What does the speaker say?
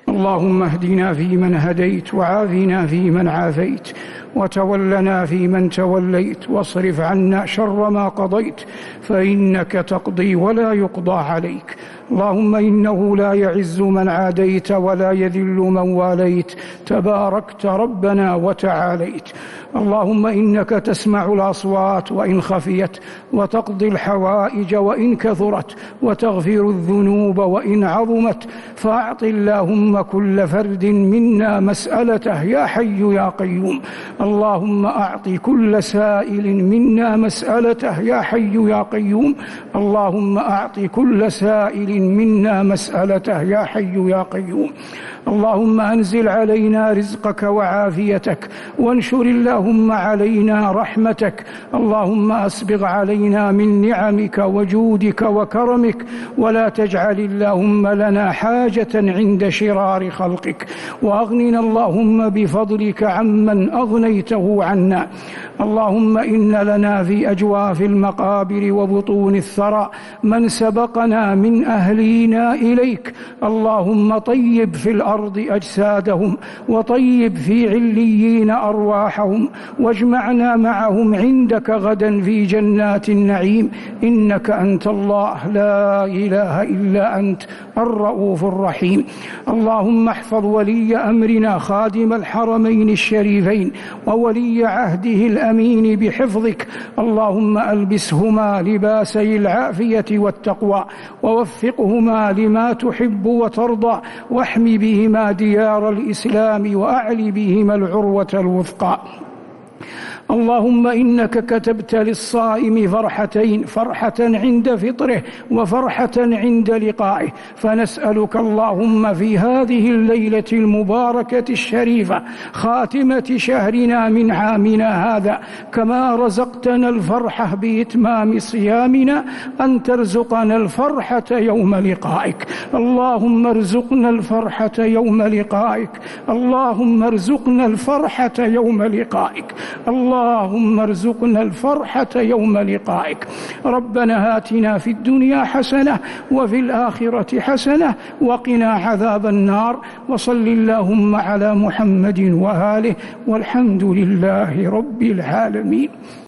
اللهم اهدنا فيمن هديت، وعافنا فيمن عافيت، وتولنا فيمن توليت، واصرف عنا شر ما قضيت، فإنك تقضي ولا يقضى عليك. اللهم إنه لا يعز من عاديت ولا يذل من واليت، تباركت ربنا وتعاليت. اللهم إنك تسمع الأصوات وإن خفيت، وتقضي الحوائج وإن كثرت، وتغفر الذنوب وإن عظمت، فأعط اللهم كل فرد منا مسألته يا حي يا قيوم. اللهم أعط كل سائل منا مسألته يا حي يا قيوم. اللهم أعط كل سائل منا مسألته يا حي يا قيوم. اللهم أنزل علينا رزقك وعافيتك، وانشر اللهم علينا رحمتك. اللهم أسبغ علينا من نعمك وجودك وكرمك، ولا تجعل اللهم لنا حاجة عند شرار خلقك، وأغننا اللهم بفضلك عمن أغنيته عنا. اللهم إن لنا في أجواف المقابر وبطون الثرى من سبقنا من أهلينا إليك. اللهم طيب في الأرض أجسادهم، وطيب في عليين أرواحهم، واجمعنا معهم عندك غدا في جنات النعيم، إنك أنت الله لا إله إلا أنت الرؤوف الرحيم. اللهم احفظ ولي أمرنا خادم الحرمين الشريفين وولي عهده الأمين بحفظك. اللهم ألبسهما لباسي العافية والتقوى، ووفقهما لما تحب وترضى، واحم بهما ديار الإسلام، وأعل بهما العروة الوثقى. اللهم إنك كتبت للصائم فرحتين، فرحة عند فطره وفرحة عند لقائه، فنسألك اللهم في هذه الليلة المباركة الشريفة خاتمة شهرنا من عامنا هذا، كما رزقتنا الفرحة بإتمام صيامنا، أن ترزقنا الفرحة يوم لقائك. اللهم ارزقنا الفرحة يوم لقائك. اللهم ارزقنا الفرحة يوم لقائك. اللهم ارزقنا الفرحة يوم لقائك. ربنا آتنا في الدنيا حسنة وفي الآخرة حسنة وقنا عذاب النار. وصل اللهم على محمد وآله، والحمد لله رب العالمين.